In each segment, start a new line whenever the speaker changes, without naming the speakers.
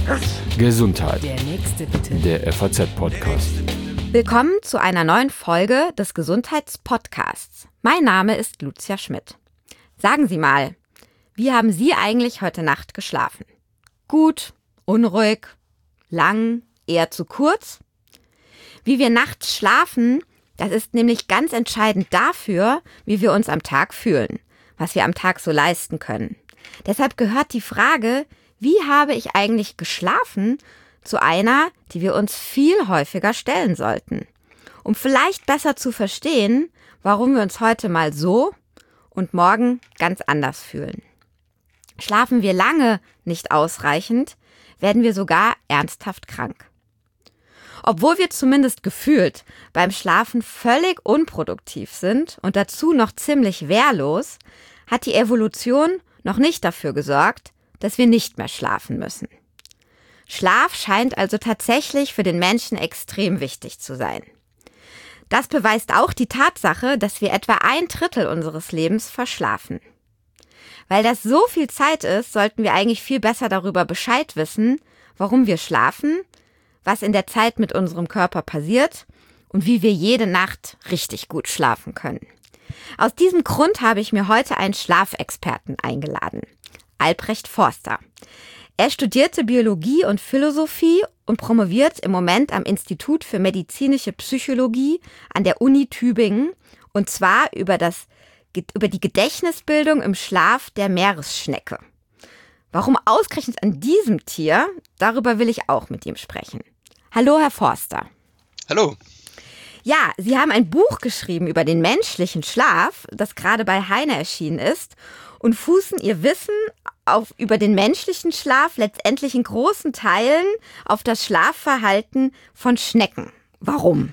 Gesundheit.
Der nächste bitte.
Der FAZ-Podcast.
Willkommen zu einer neuen Folge des Gesundheitspodcasts. Mein Name ist Lucia Schmidt. Sagen Sie mal, wie haben Sie eigentlich heute Nacht geschlafen? Gut, unruhig, lang, eher zu kurz? Wie wir nachts schlafen, das ist nämlich ganz entscheidend dafür, wie wir uns am Tag fühlen, was wir am Tag so leisten können. Deshalb gehört die Frage, wie habe ich eigentlich geschlafen, zu einer, die wir uns viel häufiger stellen sollten, um vielleicht besser zu verstehen, warum wir uns heute mal so und morgen ganz anders fühlen. Schlafen wir lange nicht ausreichend, werden wir sogar ernsthaft krank. Obwohl wir zumindest gefühlt beim Schlafen völlig unproduktiv sind und dazu noch ziemlich wehrlos, hat die Evolution noch nicht dafür gesorgt, dass wir nicht mehr schlafen müssen. Schlaf scheint also tatsächlich für den Menschen extrem wichtig zu sein. Das beweist auch die Tatsache, dass wir etwa 1/3 unseres Lebens verschlafen. Weil das so viel Zeit ist, sollten wir eigentlich viel besser darüber Bescheid wissen, warum wir schlafen, was in der Zeit mit unserem Körper passiert und wie wir jede Nacht richtig gut schlafen können. Aus diesem Grund habe ich mir heute einen Schlafexperten eingeladen, Albrecht Forster. Er studierte Biologie und Philosophie und promoviert im Moment am Institut für medizinische Psychologie an der Uni Tübingen, und zwar über die Gedächtnisbildung im Schlaf der Meeresschnecke. Warum ausgerechnet an diesem Tier? Darüber will ich auch mit ihm sprechen. Hallo, Herr Forster.
Hallo.
Ja, Sie haben ein Buch geschrieben über den menschlichen Schlaf, das gerade bei Heine erschienen ist, und fußen Ihr Wissen über den menschlichen Schlaf letztendlich in großen Teilen auf das Schlafverhalten von Schnecken. Warum?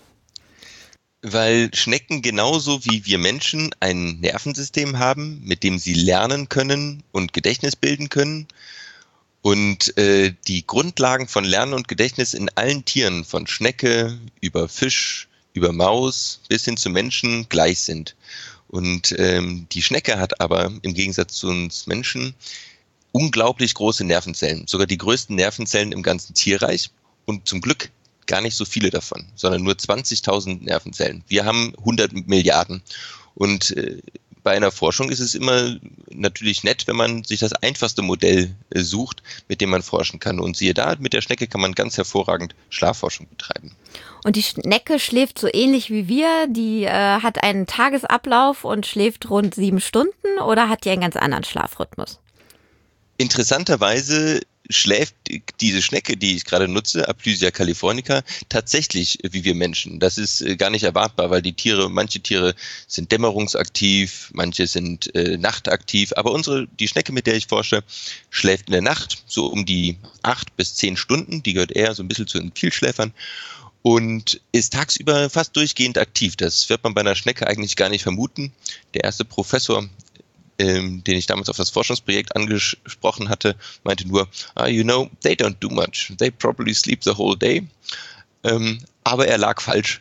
Weil Schnecken genauso wie wir Menschen ein Nervensystem haben, mit dem sie lernen können und Gedächtnis bilden können. Und die Grundlagen von Lernen und Gedächtnis in allen Tieren, von Schnecke über Fisch, über Maus bis hin zu Menschen, gleich sind. Und die Schnecke hat aber im Gegensatz zu uns Menschen unglaublich große Nervenzellen, sogar die größten Nervenzellen im ganzen Tierreich, und zum Glück gar nicht so viele davon, sondern nur 20.000 Nervenzellen. Wir haben 100 Milliarden. Und bei einer Forschung ist es immer natürlich nett, wenn man sich das einfachste Modell sucht, mit dem man forschen kann. Und siehe da, mit der Schnecke kann man ganz hervorragend Schlafforschung betreiben.
Und die Schnecke schläft so ähnlich wie wir, die hat einen Tagesablauf und schläft rund 7 Stunden, oder hat die einen ganz anderen Schlafrhythmus?
Interessanterweise schläft diese Schnecke, die ich gerade nutze, Aplysia californica, tatsächlich wie wir Menschen. Das ist gar nicht erwartbar, weil manche Tiere sind dämmerungsaktiv, manche sind nachtaktiv, aber die Schnecke, mit der ich forsche, schläft in der Nacht so um die 8 bis 10 Stunden, die gehört eher so ein bisschen zu den Vielschläfern, und ist tagsüber fast durchgehend aktiv. Das wird man bei einer Schnecke eigentlich gar nicht vermuten. Der erste Professor, den ich damals auf das Forschungsprojekt angesprochen hatte, meinte nur, they don't do much. They probably sleep the whole day. Aber er lag falsch.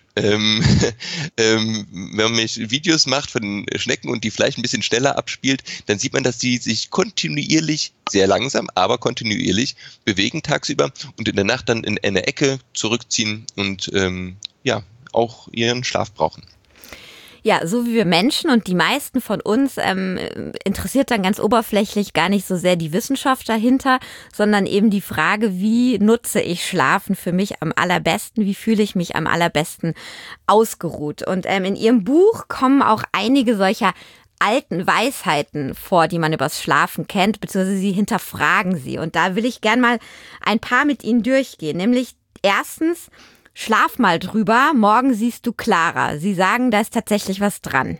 Wenn man Videos macht von den Schnecken und die vielleicht ein bisschen schneller abspielt, dann sieht man, dass sie sich kontinuierlich, sehr langsam, aber kontinuierlich bewegen tagsüber und in der Nacht dann in eine Ecke zurückziehen und auch ihren Schlaf brauchen.
Ja, so wie wir Menschen, und die meisten von uns interessiert dann ganz oberflächlich gar nicht so sehr die Wissenschaft dahinter, sondern eben die Frage, wie nutze ich Schlafen für mich am allerbesten, wie fühle ich mich am allerbesten ausgeruht. Und in Ihrem Buch kommen auch einige solcher alten Weisheiten vor, die man übers Schlafen kennt, beziehungsweise Sie hinterfragen sie. Und da will ich gern mal ein paar mit Ihnen durchgehen, nämlich erstens: Schlaf mal drüber, morgen siehst du klarer. Sie sagen, da ist tatsächlich was dran.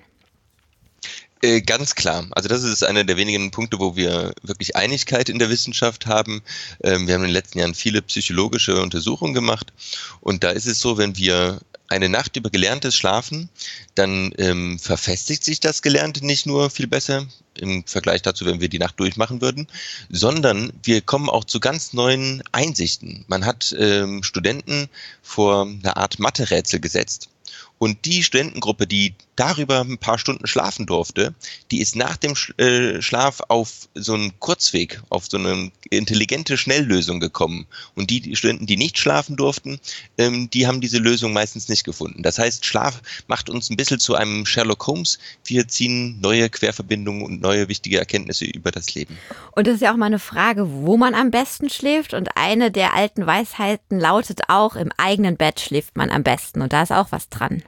Ganz klar. Also das ist einer der wenigen Punkte, wo wir wirklich Einigkeit in der Wissenschaft haben. Wir haben in den letzten Jahren viele psychologische Untersuchungen gemacht. Und da ist es so, wenn wir eine Nacht über Gelerntes schlafen, dann verfestigt sich das Gelernte nicht nur viel besser im Vergleich dazu, wenn wir die Nacht durchmachen würden, sondern wir kommen auch zu ganz neuen Einsichten. Man hat Studenten vor eine Art Mathe-Rätsel gesetzt. Und die Studentengruppe, die darüber ein paar Stunden schlafen durfte, die ist nach dem Schlaf auf so einen Kurzweg, auf so eine intelligente Schnelllösung gekommen. Und die Studenten, die nicht schlafen durften, die haben diese Lösung meistens nicht gefunden. Das heißt, Schlaf macht uns ein bisschen zu einem Sherlock Holmes. Wir ziehen neue Querverbindungen und neue wichtige Erkenntnisse über das Leben.
Und das ist ja auch mal eine Frage, wo man am besten schläft. Und eine der alten Weisheiten lautet auch, im eigenen Bett schläft man am besten. Und da ist auch was dran.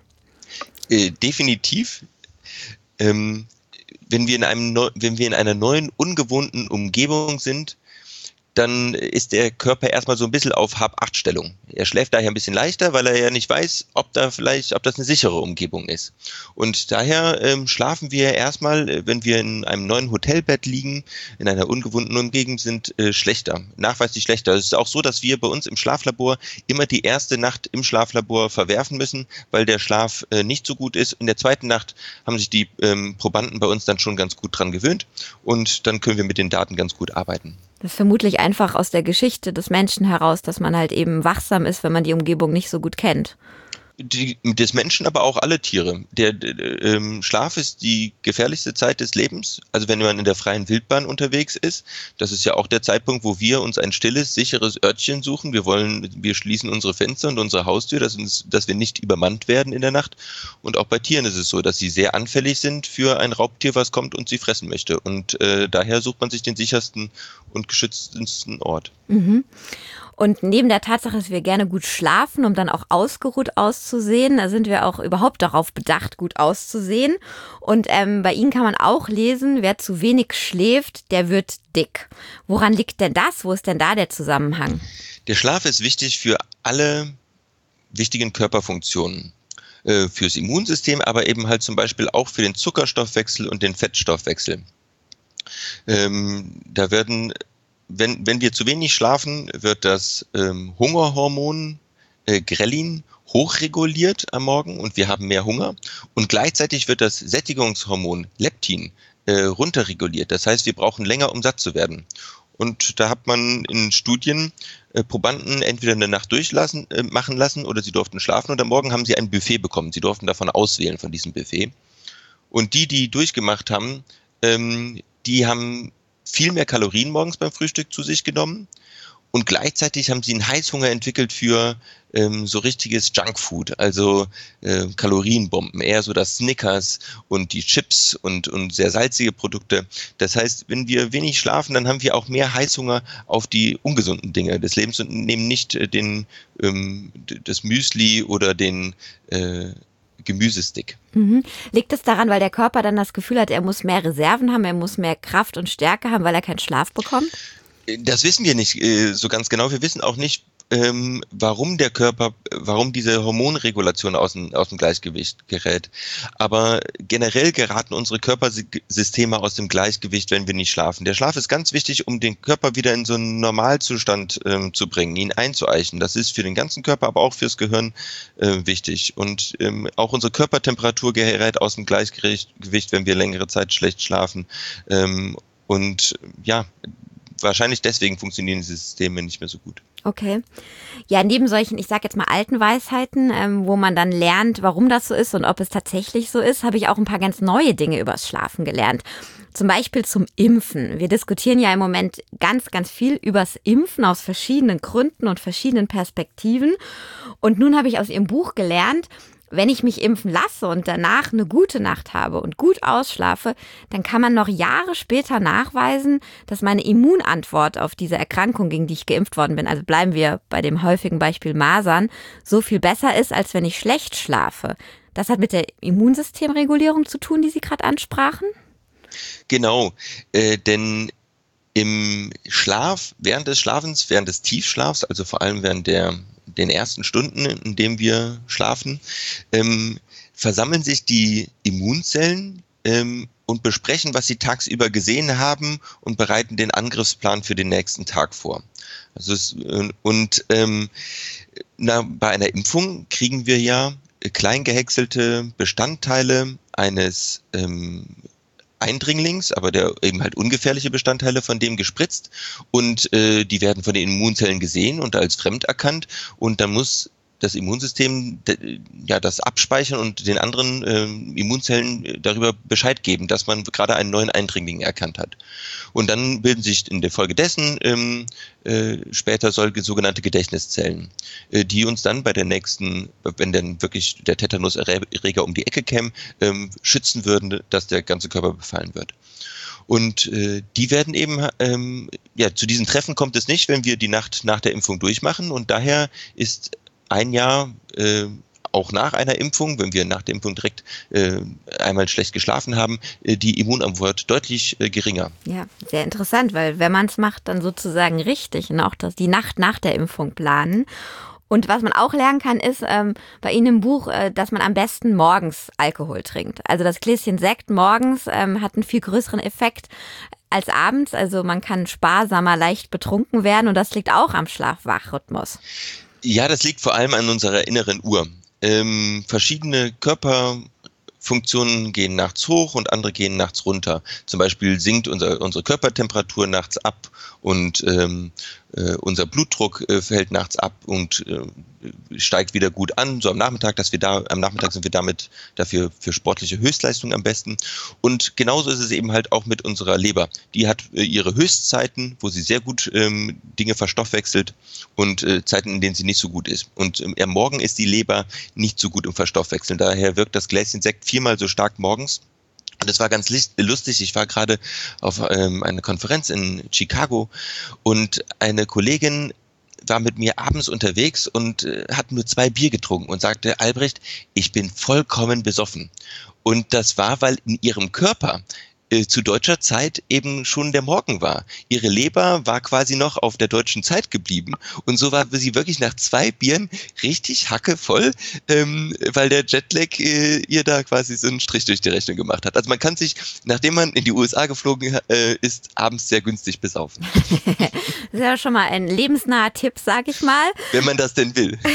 Definitiv. Wenn wir in einer neuen, ungewohnten Umgebung sind, dann ist der Körper erstmal so ein bisschen auf Hab-Acht-Stellung. Er schläft daher ein bisschen leichter, weil er ja nicht weiß, ob das eine sichere Umgebung ist. Und daher schlafen wir erstmal, wenn wir in einem neuen Hotelbett liegen, in einer ungewohnten Umgebung sind, schlechter, nachweislich schlechter. Es ist auch so, dass wir bei uns im Schlaflabor immer die erste Nacht im Schlaflabor verwerfen müssen, weil der Schlaf nicht so gut ist. In der zweiten Nacht haben sich die Probanden bei uns dann schon ganz gut dran gewöhnt und dann können wir mit den Daten ganz gut arbeiten.
Das ist vermutlich einfach aus der Geschichte des Menschen heraus, dass man halt eben wachsam ist, wenn man die Umgebung nicht so gut kennt.
Des Menschen, aber auch alle Tiere. Der Schlaf ist die gefährlichste Zeit des Lebens. Also wenn man in der freien Wildbahn unterwegs ist, das ist ja auch der Zeitpunkt, wo wir uns ein stilles, sicheres Örtchen suchen. Wir schließen unsere Fenster und unsere Haustür, dass wir nicht übermannt werden in der Nacht. Und auch bei Tieren ist es so, dass sie sehr anfällig sind für ein Raubtier, was kommt und sie fressen möchte. Und daher sucht man sich den sichersten und geschütztesten Ort.
Mhm. Und neben der Tatsache, dass wir gerne gut schlafen, um dann auch ausgeruht auszusehen, da sind wir auch überhaupt darauf bedacht, gut auszusehen. Und bei Ihnen kann man auch lesen, wer zu wenig schläft, der wird dick. Woran liegt denn das? Wo ist denn da der Zusammenhang?
Der Schlaf ist wichtig für alle wichtigen Körperfunktionen. Fürs Immunsystem, aber eben halt zum Beispiel auch für den Zuckerstoffwechsel und den Fettstoffwechsel. Wenn wir zu wenig schlafen, wird das Hungerhormon Grelin hochreguliert am Morgen und wir haben mehr Hunger. Und gleichzeitig wird das Sättigungshormon Leptin runterreguliert. Das heißt, wir brauchen länger, um satt zu werden. Und da hat man in Studien Probanden entweder eine Nacht machen lassen oder sie durften schlafen und am Morgen haben sie ein Buffet bekommen. Sie durften davon auswählen, von diesem Buffet. Und die durchgemacht haben, die haben viel mehr Kalorien morgens beim Frühstück zu sich genommen und gleichzeitig haben sie einen Heißhunger entwickelt für so richtiges Junkfood, also Kalorienbomben, eher so das Snickers und die Chips und sehr salzige Produkte. Das heißt, wenn wir wenig schlafen, dann haben wir auch mehr Heißhunger auf die ungesunden Dinge des Lebens und nehmen nicht das Müsli oder den Gemüsestick.
Mhm. Liegt es daran, weil der Körper dann das Gefühl hat, er muss mehr Reserven haben, er muss mehr Kraft und Stärke haben, weil er keinen Schlaf bekommt?
Das wissen wir nicht so ganz genau. Wir wissen auch nicht, warum diese Hormonregulation aus dem Gleichgewicht gerät. Aber generell geraten unsere Körpersysteme aus dem Gleichgewicht, wenn wir nicht schlafen. Der Schlaf ist ganz wichtig, um den Körper wieder in so einen Normalzustand zu bringen, ihn einzueichen. Das ist für den ganzen Körper, aber auch fürs Gehirn wichtig. Und auch unsere Körpertemperatur gerät aus dem Gleichgewicht, wenn wir längere Zeit schlecht schlafen. Und ja, wahrscheinlich deswegen funktionieren diese Systeme nicht mehr so gut.
Okay. Ja, neben solchen, ich sag jetzt mal alten Weisheiten, wo man dann lernt, warum das so ist und ob es tatsächlich so ist, habe ich auch ein paar ganz neue Dinge übers Schlafen gelernt. Zum Beispiel zum Impfen. Wir diskutieren ja im Moment ganz, ganz viel übers Impfen aus verschiedenen Gründen und verschiedenen Perspektiven. Und nun habe ich aus Ihrem Buch gelernt, wenn ich mich impfen lasse und danach eine gute Nacht habe und gut ausschlafe, dann kann man noch Jahre später nachweisen, dass meine Immunantwort auf diese Erkrankung, gegen die ich geimpft worden bin, also bleiben wir bei dem häufigen Beispiel Masern, so viel besser ist, als wenn ich schlecht schlafe. Das hat mit der Immunsystemregulierung zu tun, die Sie gerade ansprachen?
Genau, denn im Schlaf, während des Tiefschlafs, also vor allem während den ersten Stunden, in denen wir schlafen, versammeln sich die Immunzellen und besprechen, was sie tagsüber gesehen haben und bereiten den Angriffsplan für den nächsten Tag vor. Bei einer Impfung kriegen wir ja klein gehäckselte Bestandteile eines Eindringlings, aber der eben halt ungefährliche Bestandteile von dem gespritzt und die werden von den Immunzellen gesehen und als fremd erkannt und dann muss das Immunsystem das abspeichern und den anderen Immunzellen darüber Bescheid geben, dass man gerade einen neuen Eindringling erkannt hat. Und dann bilden sich in der Folge dessen später sogenannte Gedächtniszellen, die uns dann bei der nächsten, wenn dann wirklich der Tetanuserreger um die Ecke käme, schützen würden, dass der ganze Körper befallen wird. Und die werden eben, zu diesen Treffen kommt es nicht, wenn wir die Nacht nach der Impfung durchmachen. Und daher ist ein Jahr auch nach einer Impfung, wenn wir nach der Impfung direkt einmal schlecht geschlafen haben, die Immunantwort deutlich geringer.
Ja, sehr interessant, weil wenn man es macht, dann sozusagen richtig und auch die Nacht nach der Impfung planen. Und was man auch lernen kann, ist bei Ihnen im Buch, dass man am besten morgens Alkohol trinkt. Also das Gläschen Sekt morgens hat einen viel größeren Effekt als abends. Also man kann sparsamer leicht betrunken werden und das liegt auch am Schlaf-Wach-Rhythmus.
Ja, das liegt vor allem an unserer inneren Uhr. Verschiedene Körperfunktionen gehen nachts hoch und andere gehen nachts runter. Zum Beispiel sinkt unsere Körpertemperatur nachts ab und unser Blutdruck fällt nachts ab und steigt wieder gut an. So am Nachmittag sind wir damit dafür für sportliche Höchstleistungen am besten. Und genauso ist es eben halt auch mit unserer Leber. Die hat ihre Höchstzeiten, wo sie sehr gut Dinge verstoffwechselt und Zeiten, in denen sie nicht so gut ist. Und am Morgen ist die Leber nicht so gut im Verstoffwechseln. Daher wirkt das Gläschen Sekt 4-mal so stark morgens. Und es war ganz lustig, ich war gerade auf einer Konferenz in Chicago und eine Kollegin war mit mir abends unterwegs und hat nur 2 Bier getrunken und sagte, Albrecht, ich bin vollkommen besoffen. Und das war, weil in ihrem Körper zu deutscher Zeit eben schon der Morgen war. Ihre Leber war quasi noch auf der deutschen Zeit geblieben und so war sie wirklich nach 2 Bieren richtig hackevoll, weil der Jetlag ihr da quasi so einen Strich durch die Rechnung gemacht hat. Also man kann sich, nachdem man in die USA geflogen ist, abends sehr günstig besaufen.
Das ist ja schon mal ein lebensnaher Tipp, sag ich mal.
Wenn man das denn will.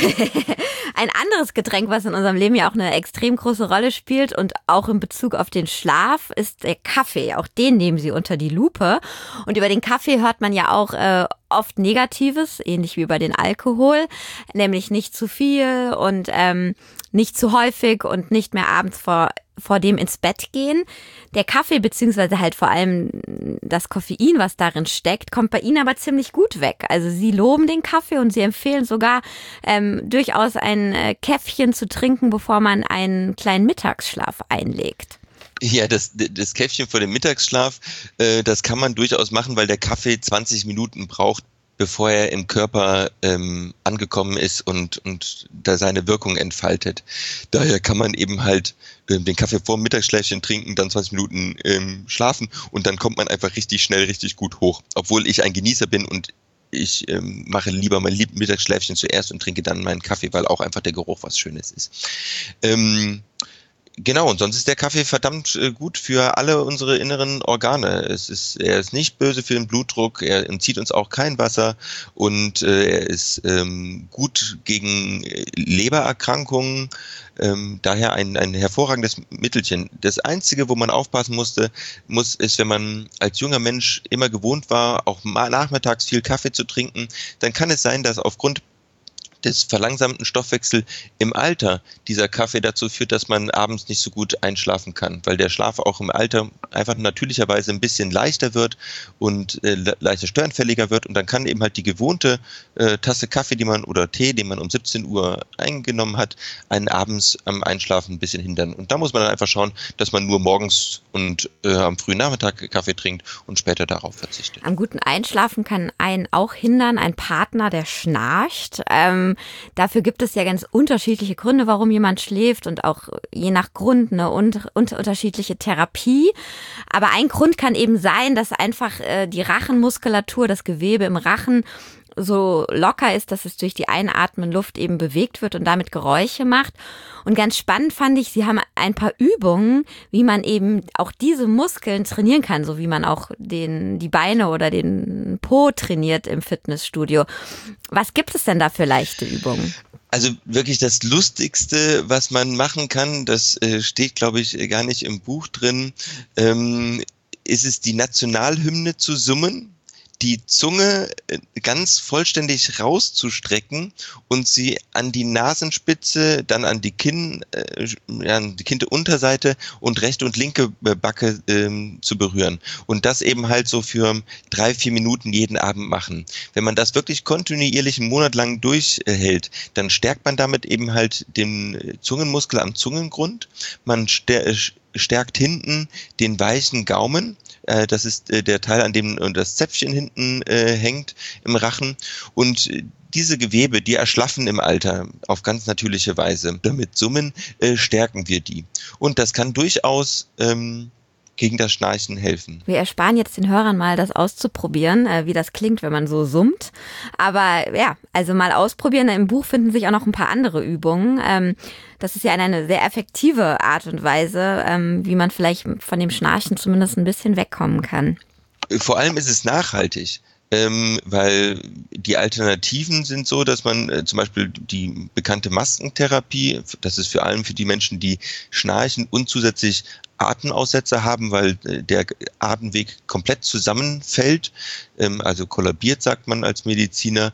Ein anderes Getränk, was in unserem Leben ja auch eine extrem große Rolle spielt und auch in Bezug auf den Schlaf, ist der Kaffee. Auch den nehmen Sie unter die Lupe. Und über den Kaffee hört man ja auch oft Negatives, ähnlich wie über den Alkohol, nämlich nicht zu viel und nicht zu häufig und nicht mehr abends vor dem ins Bett gehen. Der Kaffee, beziehungsweise halt vor allem das Koffein, was darin steckt, kommt bei Ihnen aber ziemlich gut weg. Also Sie loben den Kaffee und Sie empfehlen sogar durchaus ein Käffchen zu trinken, bevor man einen kleinen Mittagsschlaf einlegt.
Ja, das Käffchen vor dem Mittagsschlaf, das kann man durchaus machen, weil der Kaffee 20 Minuten braucht, bevor er im Körper angekommen ist und da seine Wirkung entfaltet. Daher kann man eben halt den Kaffee vor dem Mittagsschläfchen trinken, dann 20 Minuten schlafen und dann kommt man einfach richtig schnell, richtig gut hoch. Obwohl ich ein Genießer bin und ich mache lieber mein Mittagsschläfchen zuerst und trinke dann meinen Kaffee, weil auch einfach der Geruch was Schönes ist. Genau, und sonst ist der Kaffee verdammt gut für alle unsere inneren Organe. Er ist nicht böse für den Blutdruck, er entzieht uns auch kein Wasser und er ist gut gegen Lebererkrankungen. Daher ein hervorragendes Mittelchen. Das Einzige, wo man aufpassen muss, ist, wenn man als junger Mensch immer gewohnt war, auch nachmittags viel Kaffee zu trinken, dann kann es sein, dass aufgrund des verlangsamten Stoffwechsels im Alter dieser Kaffee dazu führt, dass man abends nicht so gut einschlafen kann, weil der Schlaf auch im Alter einfach natürlicherweise ein bisschen leichter wird und leichter störanfälliger wird und dann kann eben halt die gewohnte Tasse Kaffee, oder Tee, den man um 17 Uhr eingenommen hat, einen abends am Einschlafen ein bisschen hindern. Und da muss man dann einfach schauen, dass man nur morgens und am frühen Nachmittag Kaffee trinkt und später darauf verzichtet.
Am guten Einschlafen kann einen auch hindern ein Partner, der schnarcht. Dafür gibt es ja ganz unterschiedliche Gründe, warum jemand schläft und auch je nach Grund eine unterschiedliche Therapie. Aber ein Grund kann eben sein, dass einfach die Rachenmuskulatur, das Gewebe im Rachen so locker ist, dass es durch die einatmende Luft eben bewegt wird und damit Geräusche macht. Und ganz spannend fand ich, Sie haben ein paar Übungen, wie man eben auch diese Muskeln trainieren kann, so wie man auch die Beine oder den Po trainiert im Fitnessstudio. Was gibt es denn da für leichte Übungen?
Also wirklich das Lustigste, was man machen kann, das steht, glaube ich, gar nicht im Buch drin, ist es, die Nationalhymne zu summen. die Zunge ganz vollständig rauszustrecken und sie an die Nasenspitze, dann an die an die Kiemenunterseite und rechte und linke Backe zu berühren. Und das eben halt so für 3-4 Minuten jeden Abend machen. Wenn man das wirklich kontinuierlich einen Monat lang durchhält, dann stärkt man damit eben halt den Zungenmuskel am Zungengrund. Man stärkt hinten den weichen Gaumen. Das ist der Teil, an dem das Zäpfchen hinten hängt im Rachen. Und diese Gewebe, die erschlaffen im Alter auf ganz natürliche Weise. Mit Summen stärken wir die. Und das kann durchaus gegen das Schnarchen helfen.
Wir ersparen jetzt den Hörern mal, das auszuprobieren, wie das klingt, wenn man so summt. Aber ja, also mal ausprobieren. Im Buch finden sich auch noch ein paar andere Übungen. Das ist ja eine sehr effektive Art und Weise, wie man vielleicht von dem Schnarchen zumindest ein bisschen wegkommen kann.
Vor allem ist es nachhaltig. Weil die Alternativen sind so, dass man zum Beispiel die bekannte Maskentherapie, das ist vor allem für die Menschen, die schnarchen und zusätzlich Atemaussetzer haben, weil der Atemweg komplett zusammenfällt, also kollabiert, sagt man als Mediziner.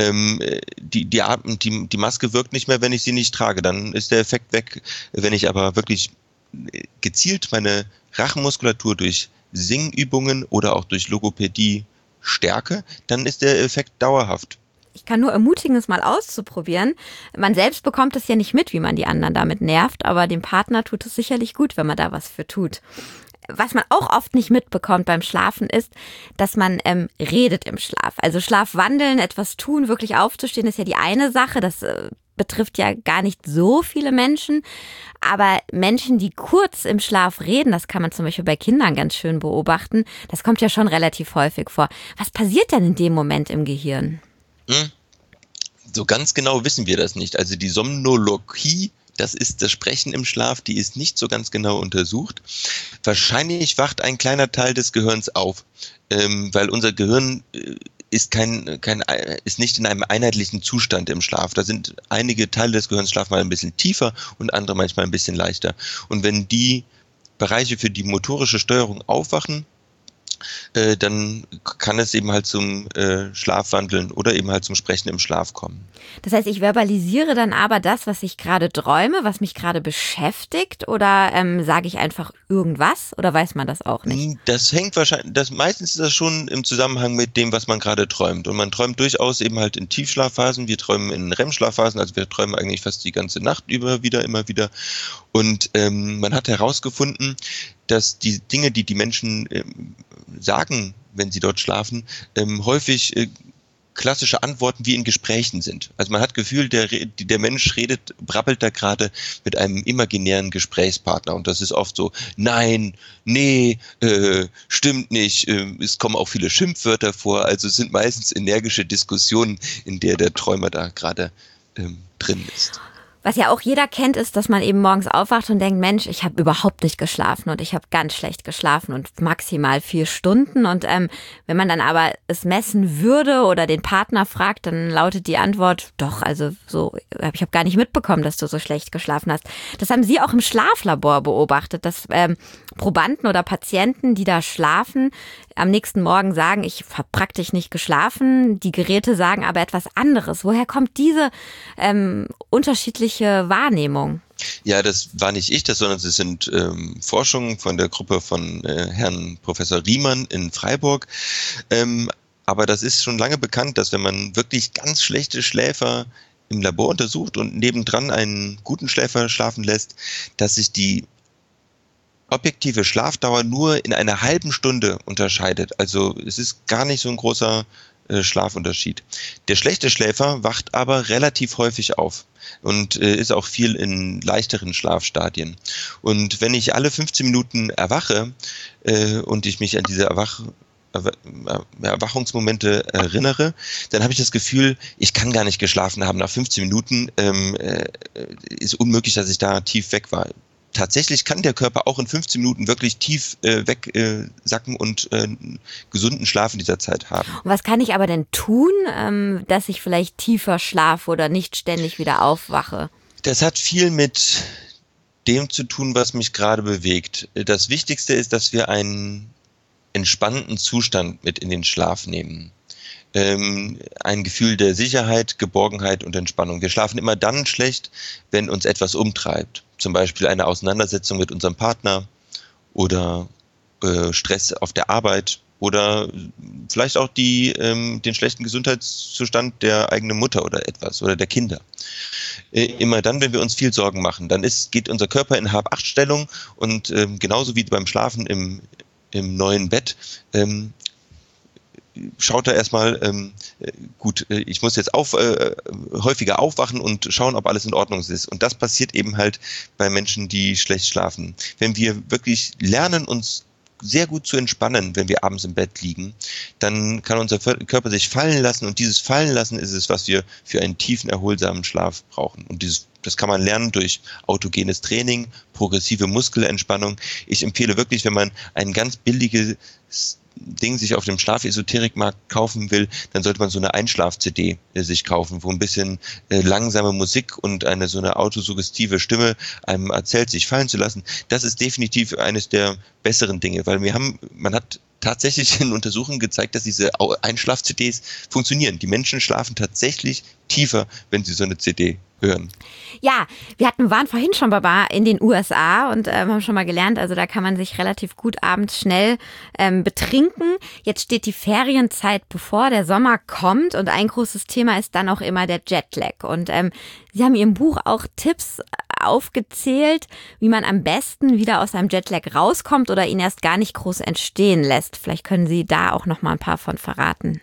Die Maske wirkt nicht mehr, wenn ich sie nicht trage, dann ist der Effekt weg. Wenn ich aber wirklich gezielt meine Rachenmuskulatur durch Singübungen oder auch durch Logopädie stärke, dann ist der Effekt dauerhaft.
Ich kann nur ermutigen, es mal auszuprobieren. Man selbst bekommt es ja nicht mit, wie man die anderen damit nervt, aber dem Partner tut es sicherlich gut, wenn man da was für tut. Was man auch oft nicht mitbekommt beim Schlafen ist, dass man redet im Schlaf. Also Schlafwandeln, etwas tun, wirklich aufzustehen, ist ja die eine Sache. Das betrifft ja gar nicht so viele Menschen. Aber Menschen, die kurz im Schlaf reden, das kann man zum Beispiel bei Kindern ganz schön beobachten, das kommt ja schon relativ häufig vor. Was passiert denn in dem Moment im Gehirn?
So ganz genau wissen wir das nicht. Also die Somnologie, das ist das Sprechen im Schlaf, die ist nicht so ganz genau untersucht. Wahrscheinlich wacht ein kleiner Teil des Gehirns auf, weil unser Gehirn ist nicht in einem einheitlichen Zustand im Schlaf. Da sind einige Teile des Gehirns schlafen mal ein bisschen tiefer und andere manchmal ein bisschen leichter. Und wenn die Bereiche für die motorische Steuerung aufwachen, dann kann es eben halt zum Schlafwandeln oder eben halt zum Sprechen im Schlaf kommen.
Das heißt, ich verbalisiere dann aber das, was ich gerade träume, was mich gerade beschäftigt, oder sage ich einfach irgendwas, oder weiß man das auch nicht?
Das hängt wahrscheinlich, meistens ist das schon im Zusammenhang mit dem, was man gerade träumt. Und man träumt durchaus eben halt in Tiefschlafphasen, wir träumen in REM-Schlafphasen, also wir träumen eigentlich fast die ganze Nacht immer wieder. Und man hat herausgefunden, dass die Dinge, die die Menschen sagen, wenn sie dort schlafen, häufig klassische Antworten wie in Gesprächen sind. Also man hat das Gefühl, der Mensch brabbelt da gerade mit einem imaginären Gesprächspartner. Und das ist oft so, nein, nee, stimmt nicht. Es kommen auch viele Schimpfwörter vor. Also es sind meistens energische Diskussionen, in der Träumer da gerade drin ist.
Was ja auch jeder kennt, ist, dass man eben morgens aufwacht und denkt, Mensch, ich habe überhaupt nicht geschlafen und ich habe ganz schlecht geschlafen und maximal 4 Stunden. Und wenn man dann aber es messen würde oder den Partner fragt, dann lautet die Antwort, doch, also so, ich habe gar nicht mitbekommen, dass du so schlecht geschlafen hast. Das haben Sie auch im Schlaflabor beobachtet, dass Probanden oder Patienten, die da schlafen, am nächsten Morgen sagen, ich habe praktisch nicht geschlafen. Die Geräte sagen aber etwas anderes. Woher kommt diese unterschiedliche Wahrnehmung?
Ja, das war nicht ich, sondern es sind Forschungen von der Gruppe von Herrn Professor Riemann in Freiburg. Aber das ist schon lange bekannt, dass wenn man wirklich ganz schlechte Schläfer im Labor untersucht und nebendran einen guten Schläfer schlafen lässt, dass sich die objektive Schlafdauer nur in einer halben Stunde unterscheidet. Also es ist gar nicht so ein großer Schlafunterschied. Der schlechte Schläfer wacht aber relativ häufig auf und ist auch viel in leichteren Schlafstadien. Und wenn ich alle 15 Minuten erwache und ich mich an diese Erwachungsmomente erinnere, dann habe ich das Gefühl, ich kann gar nicht geschlafen haben. Nach 15 Minuten ist unmöglich, dass ich da tief weg war. Tatsächlich kann der Körper auch in 15 Minuten wirklich tief wegsacken und gesunden Schlaf in dieser Zeit haben.
Und was kann ich aber denn tun, dass ich vielleicht tiefer schlafe oder nicht ständig wieder aufwache?
Das hat viel mit dem zu tun, was mich gerade bewegt. Das Wichtigste ist, dass wir einen entspannten Zustand mit in den Schlaf nehmen. Ein Gefühl der Sicherheit, Geborgenheit und Entspannung. Wir schlafen immer dann schlecht, wenn uns etwas umtreibt. Zum Beispiel eine Auseinandersetzung mit unserem Partner oder Stress auf der Arbeit oder vielleicht auch den schlechten Gesundheitszustand der eigenen Mutter oder etwas oder der Kinder. Immer dann, wenn wir uns viel Sorgen machen, dann geht unser Körper in Hab-Acht-Stellung und genauso wie beim Schlafen im neuen Bett, schaut er erstmal, ich muss jetzt häufiger aufwachen und schauen, ob alles in Ordnung ist. Und das passiert eben halt bei Menschen, die schlecht schlafen. Wenn wir wirklich lernen, uns sehr gut zu entspannen, wenn wir abends im Bett liegen, dann kann unser Körper sich fallen lassen und dieses Fallenlassen ist es, was wir für einen tiefen, erholsamen Schlaf brauchen. Und das kann man lernen durch autogenes Training, progressive Muskelentspannung. Ich empfehle wirklich, wenn man ein ganz billiges Ding sich auf dem Schlafesoterikmarkt kaufen will, dann sollte man so eine Einschlaf-CD sich kaufen, wo ein bisschen langsame Musik und so eine autosuggestive Stimme einem erzählt, sich fallen zu lassen. Das ist definitiv eines der besseren Dinge, weil man hat tatsächlich in Untersuchungen gezeigt, dass diese Einschlaf-CDs funktionieren. Die Menschen schlafen tatsächlich tiefer, wenn sie so eine CD hören.
Ja, wir waren vorhin schon in den USA und haben schon mal gelernt, also da kann man sich relativ gut abends schnell betrinken. Jetzt steht die Ferienzeit bevor, der Sommer kommt und ein großes Thema ist dann auch immer der Jetlag. Und Sie haben in Ihrem Buch auch Tipps aufgezählt, wie man am besten wieder aus einem Jetlag rauskommt oder ihn erst gar nicht groß entstehen lässt. Vielleicht können Sie da auch noch mal ein paar von verraten.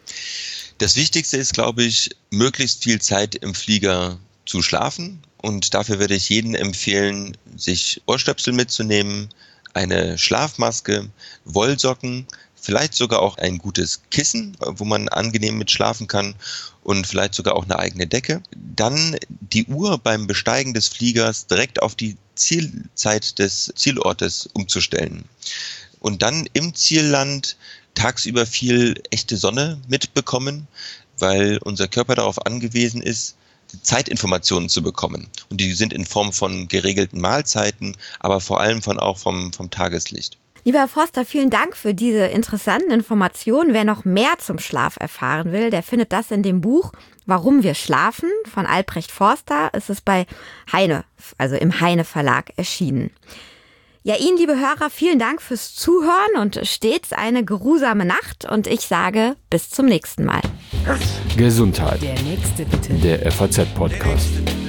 Das Wichtigste ist, glaube ich, möglichst viel Zeit im Flieger zu schlafen und dafür würde ich jedem empfehlen, sich Ohrstöpsel mitzunehmen, eine Schlafmaske, Wollsocken, vielleicht sogar auch ein gutes Kissen, wo man angenehm mit schlafen kann und vielleicht sogar auch eine eigene Decke. Dann die Uhr beim Besteigen des Fliegers direkt auf die Zielzeit des Zielortes umzustellen. Und dann im Zielland tagsüber viel echte Sonne mitbekommen, weil unser Körper darauf angewiesen ist, Zeitinformationen zu bekommen. Und die sind in Form von geregelten Mahlzeiten, aber vor allem auch vom Tageslicht.
Lieber Herr Forster, vielen Dank für diese interessanten Informationen. Wer noch mehr zum Schlaf erfahren will, der findet das in dem Buch Warum wir schlafen von Albrecht Forster. Es ist bei Heine, also im Heine Verlag erschienen. Ja, Ihnen, liebe Hörer, vielen Dank fürs Zuhören und stets eine geruhsame Nacht. Und ich sage bis zum nächsten Mal.
Gesundheit.
Der nächste bitte.
Der FAZ-Podcast.